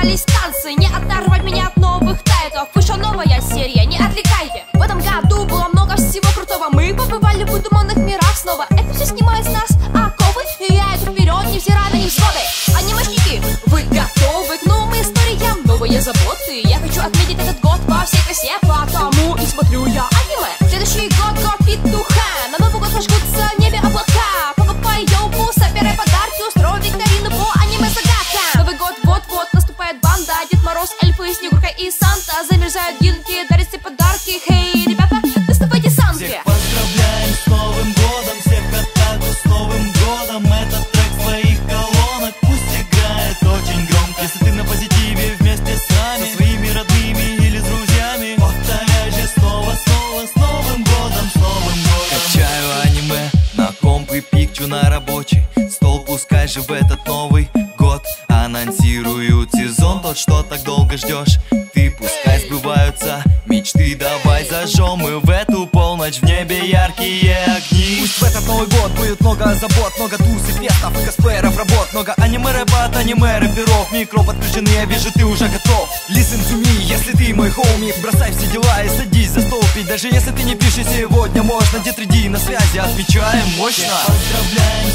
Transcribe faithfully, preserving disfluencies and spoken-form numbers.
начинались танцы. Не оторвать меня от новых тайтов. Вышла новая серия, не отвлекайте. В этом году было много всего крутого. Мы побывали в выдуманных мирах снова. Это все снимает с нас оковы, и я иду вперед, невзирая на невзгоды. Анимешники, вы готовы к новым историям, новые заботы? Я хочу отметить этот год во всей красе, потому и смотрю я аниме. Следующий год год петуха. На Новый год зажгутся в небе облака. Папа поёбу, собирай подарки, устрой викторину по аниме-загадкам. Новый год вот-вот наступает банда. Дед Мороз, эльфы, Снегурка и Санта. Замерзают гилки, дарят все подарки. Хей, ребята, доставайте санки. Всех поздравляем с Новым годом, всех Атаку с Новым годом. Этот трек своих колонок пусть играет очень громко. Если ты на позитиве вместе с нами, со своими родными или с друзьями, повторяй же снова, снова с Новым годом, с Новым годом. Качаю аниме на комп и пикчу на рабочий стол. Пускай же в этот Новый год анонсируют сезон тот, что так долго ждешь ты. Пускай сбываются мечты, давай зажжем мы в эту полночь в небе яркие огни. Пусть в этот Новый год будет много забот, много туз и фестов, и косплееров работ, много аниме-рэпа от аниме-рэперов. Микро подключены, я вижу, ты уже готов. Listen to me, если ты мой хоуми, бросай все дела и садись за стол пить. Даже если ты не пишешь сегодня, можно, Дед Реди на связи, отмечаем мощно. Поздравляем